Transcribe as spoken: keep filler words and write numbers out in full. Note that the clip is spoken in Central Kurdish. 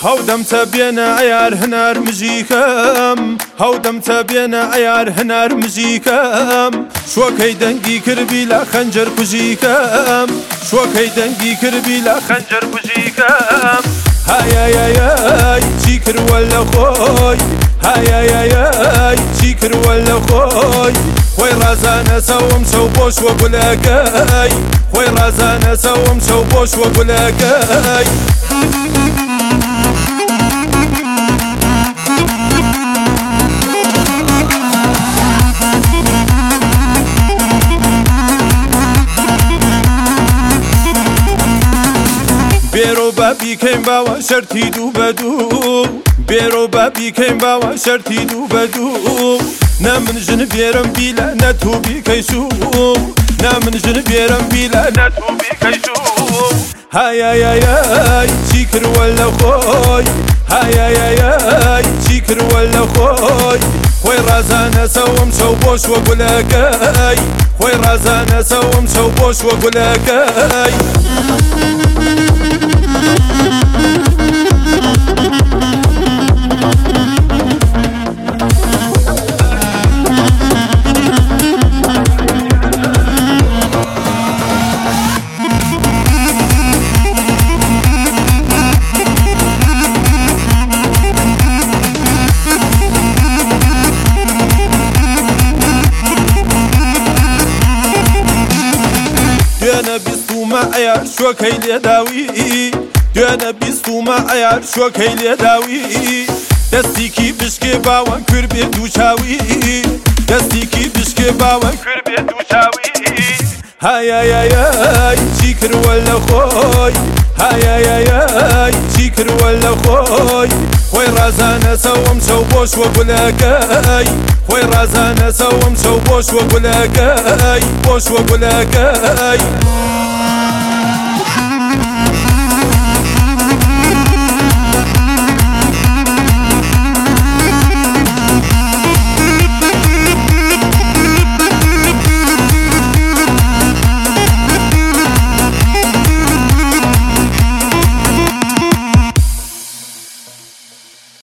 هودم تبينا عيار هنار مزيكم هودم تبينا عيار هنار مزيكم شو كي دنگي كربي لا خنجر كزيكم شو كي دنگي كربي لا خنجر كزيكم هاي هاي هاي تشيكر ولا خوي هاي هاي هاي تشيكر ولا خوي خوي رازانا سوم سو بوش وقلاكاي خوي رازانا سوم سو بوش وقلاكاي بيرو بابي كيم باوا شرتي دو بدو بيرو بابي كيم باوا شرتي دو بدو نامن جن بيرم بيلا نتو بي كيسو نامن جن بيرم بيلا نتو بي كيسو هاي هاي هاي هاي تشيكر ولا خوي هاي هاي هاي هاي تشيكر ولا خوي خوي رازانا سوم سو بوش وقلاكاي خوي رازانا سوم سو بوش وقلاكاي أنا بيستو مع عيار شو كيلي داوي أنا بيستو مع عيار شو كيلي داوي دستيكي بشكي باوان كربي دوشاوي دستيكي بشكي باوان كربي دوشاوي هاي هاي هاي هاي تشيكر ولا خوي هاي هاي هاي هاي تشيكر ولا خوي خوي رازانا سوم سو بوش وقلاكاي خوي رازانا سوم سو بوش وقلاكاي بوش وقلاكاي